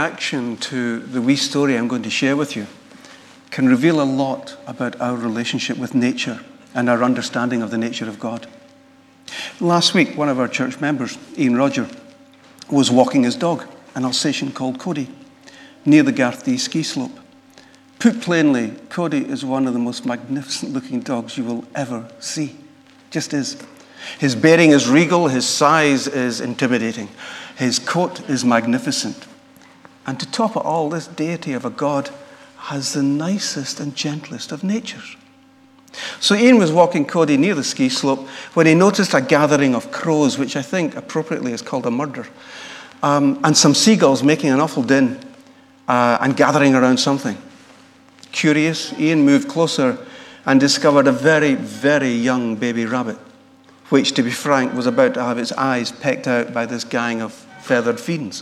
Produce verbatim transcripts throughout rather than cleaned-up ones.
reaction to the wee story I'm going to share with you can reveal a lot about our relationship with nature and our understanding of the nature of God. Last week, one of our church members, Ian Roger, was walking his dog, an Alsatian called Cody, near the Garthdee ski slope. Put plainly, Cody is one of the most magnificent-looking dogs you will ever see. Just is. His bearing is regal, his size is intimidating, his coat is magnificent. And to top it all, this deity of a god has the nicest and gentlest of natures. So Ian was walking Cody near the ski slope when he noticed a gathering of crows, which I think appropriately is called a murder, um, and some seagulls making an awful din uh, and gathering around something. Curious, Ian moved closer and discovered a very, very young baby rabbit, which, to be frank, was about to have its eyes pecked out by this gang of feathered fiends.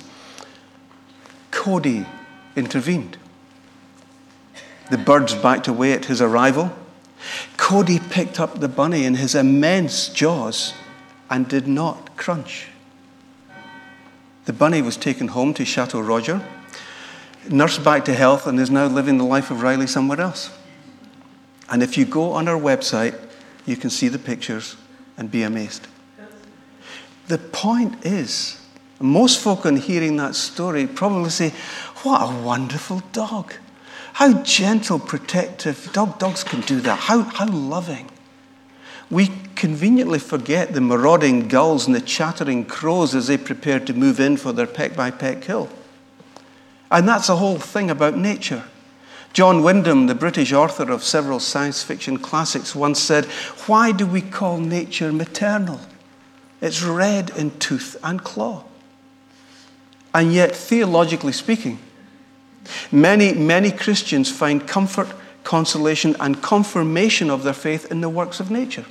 Cody intervened. The birds backed away at his arrival. Cody picked up the bunny in his immense jaws and did not crunch. The bunny was taken home to Chateau Roger, nursed back to health, and is now living the life of Riley somewhere else. And if you go on our website, you can see the pictures and be amazed. The point is, most folk on hearing that story probably say, what a wonderful dog. How gentle, protective. Dog, dogs can do that. How, how loving. We conveniently forget the marauding gulls and the chattering crows as they prepare to move in for their peck-by-peck kill. And that's the whole thing about nature. John Wyndham, the British author of several science fiction classics, once said, why do we call nature maternal? It's red in tooth and claw. And yet, theologically speaking, many, many Christians find comfort, consolation, and confirmation of their faith in the works of nature.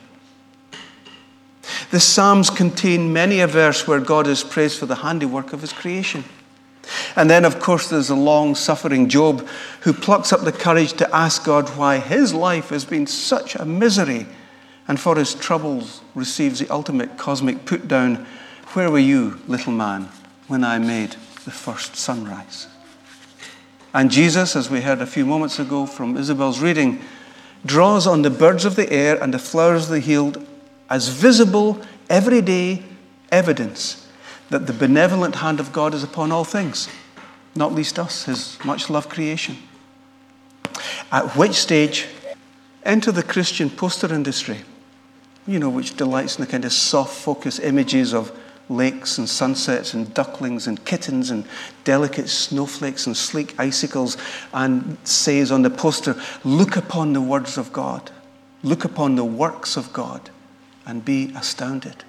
The Psalms contain many a verse where God is praised for the handiwork of his creation. And then, of course, there's the long-suffering Job who plucks up the courage to ask God why his life has been such a misery, and for his troubles receives the ultimate cosmic put-down, where were you, little man, when I made the first sunrise? And Jesus, as we heard a few moments ago from Isabel's reading, draws on the birds of the air and the flowers of the field as visible, everyday evidence that the benevolent hand of God is upon all things, not least us, his much-loved creation. At which stage, enter the Christian poster industry, you know, which delights in the kind of soft-focus images of lakes and sunsets and ducklings and kittens and delicate snowflakes and sleek icicles, and says on the poster, look upon the words of God, look upon the works of God, and be astounded.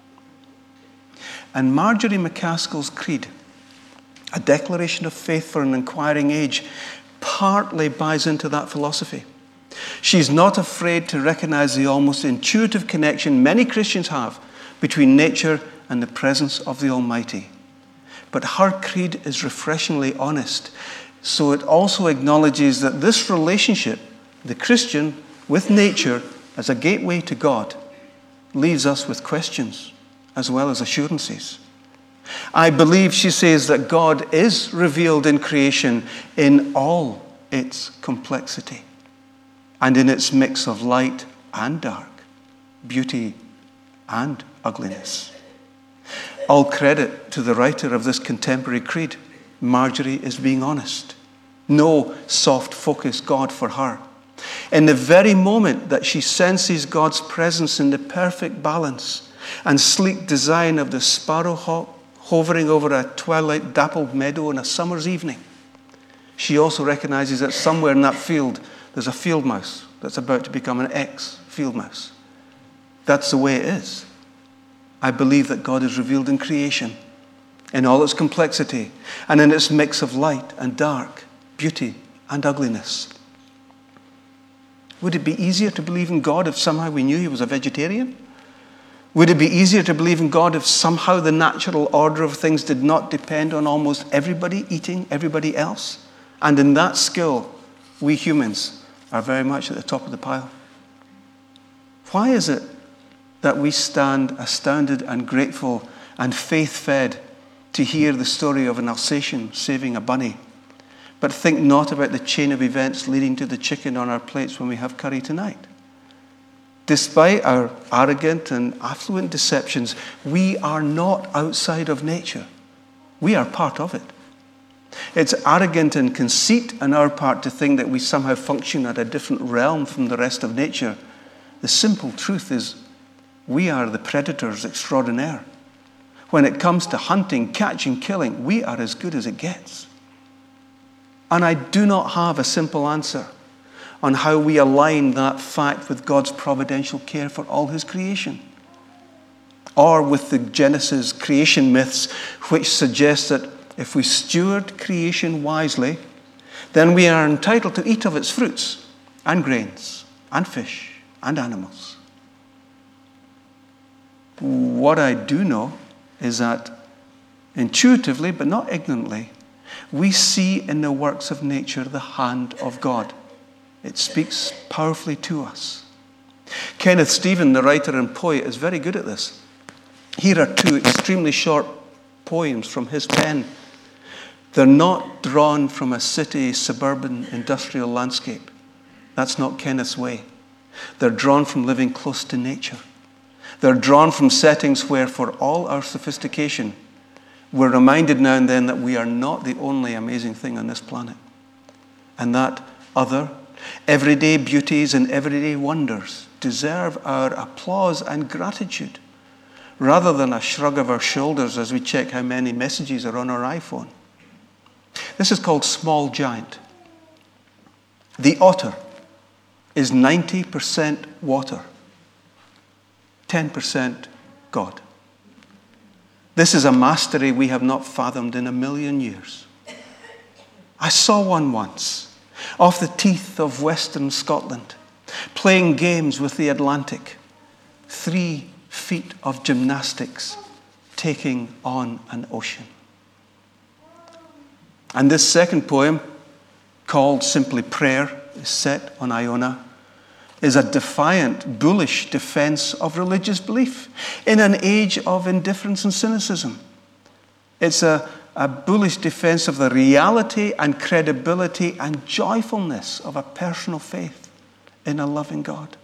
And Marjorie McCaskill's Creed, a declaration of faith for an inquiring age, partly buys into that philosophy. She's not afraid to recognize the almost intuitive connection many Christians have between nature and the presence of the Almighty. But her creed is refreshingly honest, so it also acknowledges that this relationship, the Christian with nature as a gateway to God, leaves us with questions as well as assurances. I believe, she says, that God is revealed in creation in all its complexity and in its mix of light and dark, beauty and ugliness. All credit to the writer of this contemporary creed. Marjorie is being honest. No soft-focused God for her. In the very moment that she senses God's presence in the perfect balance and sleek design of the sparrowhawk hovering over a twilight dappled meadow on a summer's evening, she also recognizes that somewhere in that field there's a field mouse that's about to become an ex-field mouse. That's the way it is. I believe that God is revealed in creation, in all its complexity, and in its mix of light and dark, beauty and ugliness. Would it be easier to believe in God if somehow we knew he was a vegetarian? Would it be easier to believe in God if somehow the natural order of things did not depend on almost everybody eating everybody else? And in that skill, we humans are very much at the top of the pile. Why is it that we stand astounded and grateful and faith-fed to hear the story of an Alsatian saving a bunny, but think not about the chain of events leading to the chicken on our plates when we have curry tonight. Despite our arrogant and affluent deceptions, we are not outside of nature. We are part of it. It's arrogant and conceit on our part to think that we somehow function at a different realm from the rest of nature. The simple truth is we are the predators extraordinaire. When it comes to hunting, catching, killing, we are as good as it gets. And I do not have a simple answer on how we align that fact with God's providential care for all his creation, or with the Genesis creation myths which suggest that if we steward creation wisely, then we are entitled to eat of its fruits and grains and fish and animals. What I do know is that intuitively, but not ignorantly, we see in the works of nature the hand of God. It speaks powerfully to us. Kenneth Stephen, the writer and poet, is very good at this. Here are two extremely short poems from his pen. They're not drawn from a city, suburban, industrial landscape. That's not Kenneth's way. They're drawn from living close to nature. They're drawn from settings where, for all our sophistication, we're reminded now and then that we are not the only amazing thing on this planet. And that other, everyday beauties and everyday wonders deserve our applause and gratitude, rather than a shrug of our shoulders as we check how many messages are on our iPhone. This is called Small Giant. The otter is ninety percent water, ten percent God. This is a mastery we have not fathomed in a million years. I saw one once, off the teeth of Western Scotland, playing games with the Atlantic. Three feet of gymnastics, taking on an ocean. And this second poem, called simply Prayer, is set on Iona, is a defiant, bullish defense of religious belief in an age of indifference and cynicism. It's a, a bullish defense of the reality and credibility and joyfulness of a personal faith in a loving God.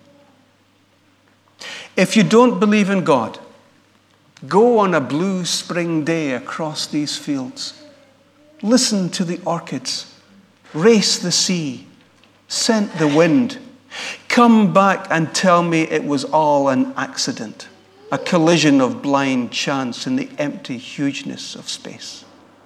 If you don't believe in God, go on a blue spring day across these fields. Listen to the orchids, race the sea, scent the wind. Come back and tell me it was all an accident, a collision of blind chance in the empty hugeness of space.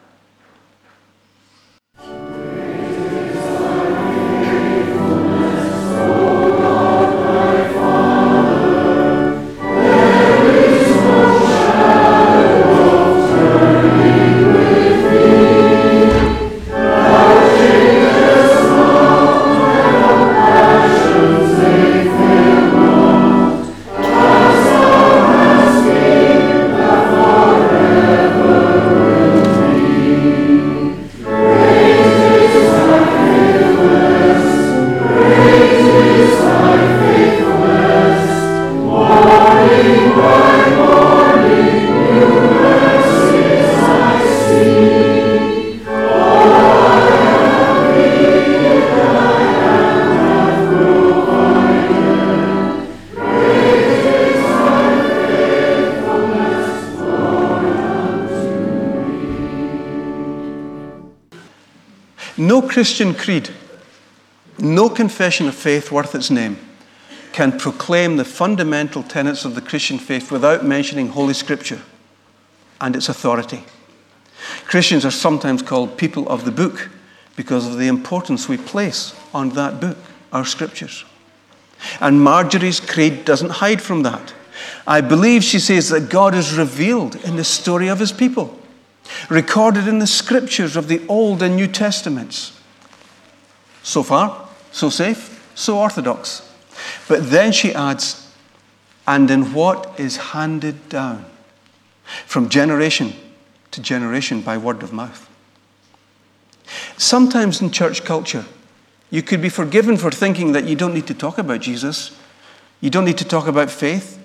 No Christian creed, no confession of faith worth its name can proclaim the fundamental tenets of the Christian faith without mentioning Holy Scripture and its authority. Christians are sometimes called people of the book because of the importance we place on that book, our Scriptures. And Marjorie's creed doesn't hide from that. I believe, she says, that God is revealed in the story of his people, recorded in the Scriptures of the Old and New Testaments. So far, so safe, so orthodox. But then she adds, and in what is handed down from generation to generation by word of mouth. Sometimes in church culture, you could be forgiven for thinking that you don't need to talk about Jesus. You don't need to talk about faith.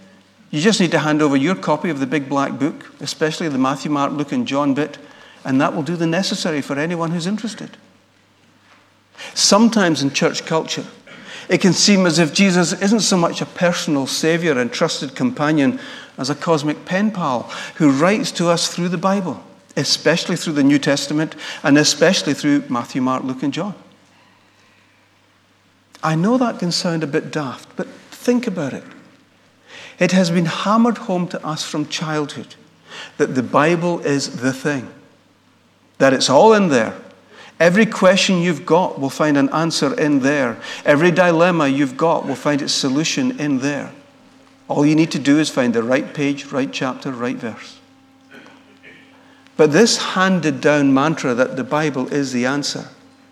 You just need to hand over your copy of the big black book, especially the Matthew, Mark, Luke, and John bit, and that will do the necessary for anyone who's interested. Sometimes in church culture, it can seem as if Jesus isn't so much a personal savior and trusted companion as a cosmic pen pal who writes to us through the Bible, especially through the New Testament, and especially through Matthew, Mark, Luke, and John. I know that can sound a bit daft, but think about it. It has been hammered home to us from childhood that the Bible is the thing, that it's all in there. Every question you've got will find an answer in there. Every dilemma you've got will find its solution in there. All you need to do is find the right page, right chapter, right verse. But this handed down mantra that the Bible is the answer,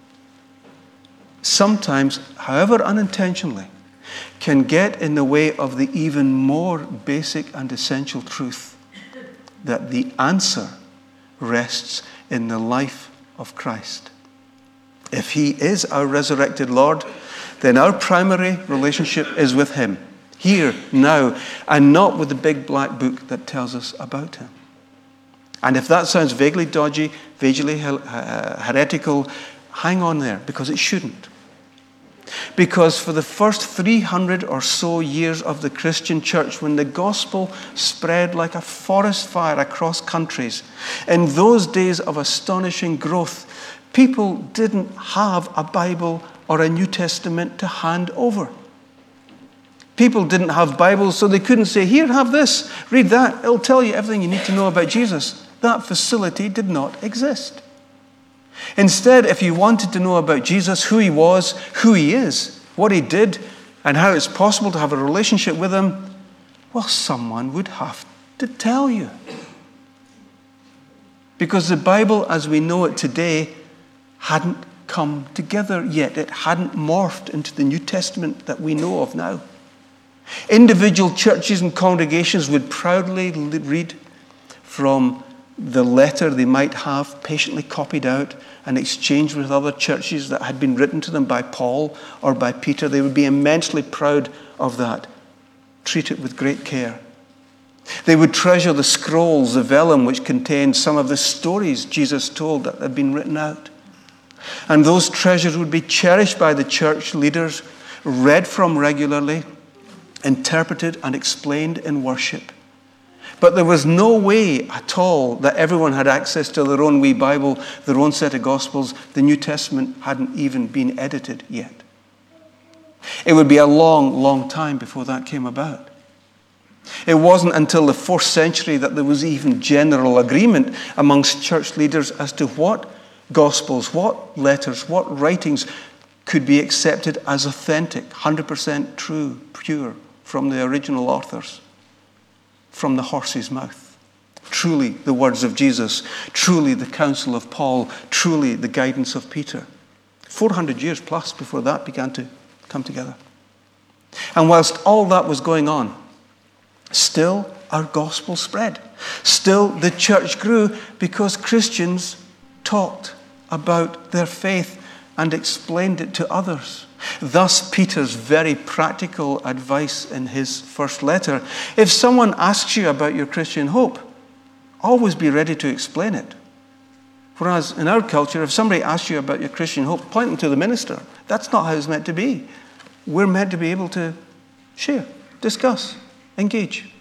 sometimes, however unintentionally, can get in the way of the even more basic and essential truth that the answer rests in the life of Christ. If he is our resurrected Lord, then our primary relationship is with him, here, now, and not with the big black book that tells us about him. And if that sounds vaguely dodgy, vaguely heretical, hang on there, because it shouldn't. Because for the first three hundred or so years of the Christian church, when the gospel spread like a forest fire across countries, in those days of astonishing growth, people didn't have a Bible or a New Testament to hand over. People didn't have Bibles, so they couldn't say, here, have this, read that. It'll tell you everything you need to know about Jesus. That facility did not exist. Instead, if you wanted to know about Jesus, who he was, who he is, what he did, and how it's possible to have a relationship with him, well, someone would have to tell you. Because the Bible, as we know it today, hadn't come together yet. It hadn't morphed into the New Testament that we know of now. Individual churches and congregations would proudly read from the letter they might have patiently copied out and exchanged with other churches that had been written to them by Paul or by Peter. They would be immensely proud of that. Treat it with great care. They would treasure the scrolls, the vellum, which contained some of the stories Jesus told that had been written out. And those treasures would be cherished by the church leaders, read from regularly, interpreted and explained in worship. But there was no way at all that everyone had access to their own wee Bible, their own set of Gospels. The New Testament hadn't even been edited yet. It would be a long, long time before that came about. It wasn't until the fourth century that there was even general agreement amongst church leaders as to what Gospels, what letters, what writings could be accepted as authentic, one hundred percent true, pure, from the original authors, from the horse's mouth. Truly the words of Jesus, truly the counsel of Paul, truly the guidance of Peter. four hundred years plus before that began to come together. And whilst all that was going on, still our gospel spread. Still the church grew because Christians talked about their faith and explained it to others. Thus, Peter's very practical advice in his first letter: if someone asks you about your Christian hope, always be ready to explain it. Whereas in our culture, if somebody asks you about your Christian hope, point them to the minister. That's not how it's meant to be. We're meant to be able to share, discuss, engage.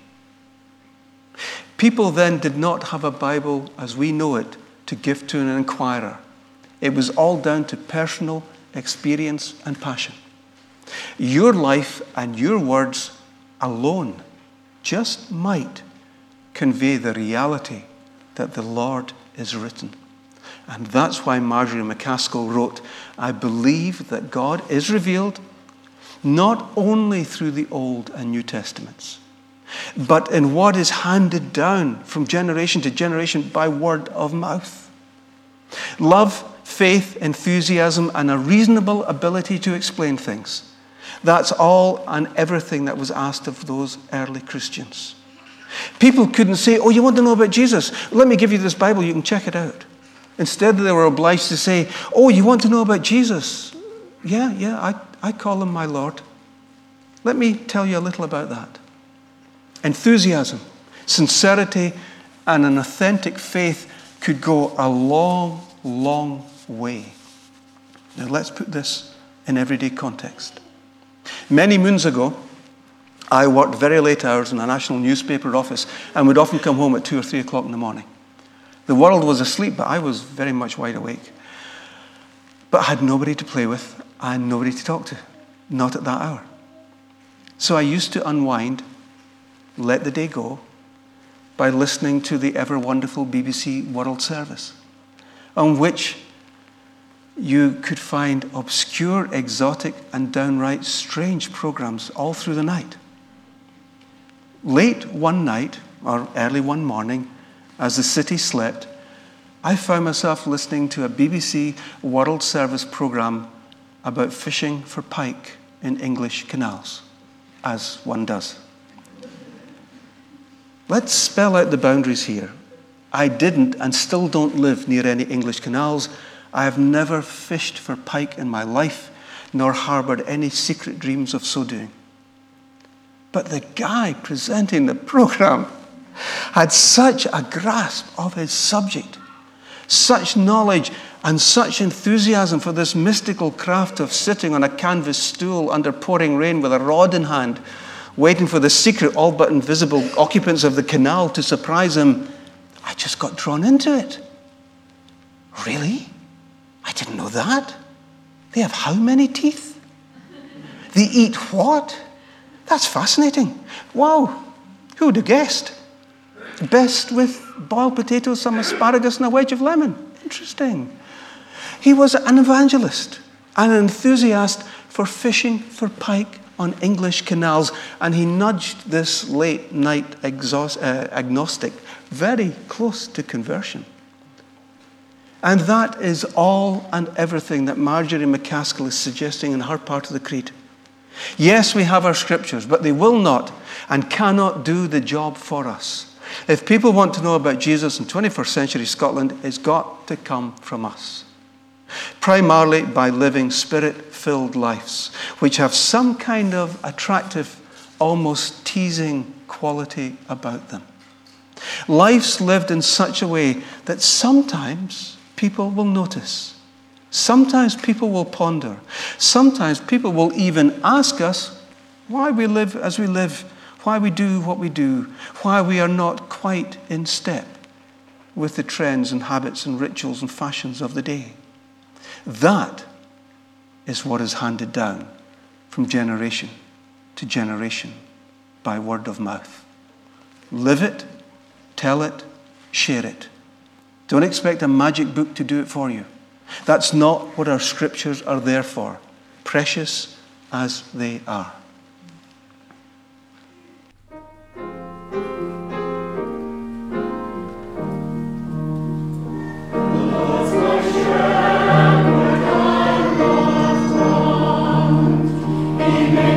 People then did not have a Bible as we know it to give to an inquirer. It was all down to personal experience and passion. Your life and your words alone just might convey the reality that the Lord is written. And that's why Marjorie McCaskill wrote, I believe that God is revealed not only through the Old and New Testaments, but in what is handed down from generation to generation by word of mouth. Love, faith, enthusiasm, and a reasonable ability to explain things. That's all and everything that was asked of those early Christians. People couldn't say, oh, you want to know about Jesus? Let me give you this Bible, you can check it out. Instead, they were obliged to say, oh, you want to know about Jesus? Yeah, yeah, I, I call him my Lord. Let me tell you a little about that. Enthusiasm, sincerity, and an authentic faith could go a long, long way. Now let's put this in everyday context. Many moons ago, I worked very late hours in a national newspaper office and would often come home at two or three o'clock in the morning. The world was asleep, but I was very much wide awake. But I had nobody to play with and nobody to talk to, not at that hour. So I used to unwind, let the day go, by listening to the ever wonderful B B C World Service, on which you could find obscure, exotic, and downright strange programs all through the night. Late one night, or early one morning, as the city slept, I found myself listening to a B B C World Service program about fishing for pike in English canals, as one does. Let's spell out the boundaries here. I didn't and still don't live near any English canals. I have never fished for pike in my life, nor harbored any secret dreams of so doing. But the guy presenting the program had such a grasp of his subject, such knowledge and such enthusiasm for this mystical craft of sitting on a canvas stool under pouring rain with a rod in hand, waiting for the secret, all but invisible occupants of the canal to surprise him. I just got drawn into it. Really? I didn't know that. They have how many teeth? They eat what? That's fascinating. Wow. Who would have guessed? Best with boiled potatoes, some asparagus, and a wedge of lemon. Interesting. He was an evangelist, an enthusiast for fishing for pike on English canals, and he nudged this late night exhaust, uh, agnostic very close to conversion. And that is all and everything that Marjorie McCaskill is suggesting in her part of the creed. Yes, we have our scriptures, but they will not and cannot do the job for us. If people want to know about Jesus in twenty-first century Scotland, it's got to come from us. Primarily by living spirit-filled lives, which have some kind of attractive, almost teasing quality about them. Lives lived in such a way that sometimes people will notice. Sometimes people will ponder. Sometimes people will even ask us why we live as we live, why we do what we do, why we are not quite in step with the trends and habits and rituals and fashions of the day. That is what is handed down from generation to generation by word of mouth. Live it, tell it, share it. Don't expect a magic book to do it for you. That's not what our scriptures are there for, precious as they are. Amen.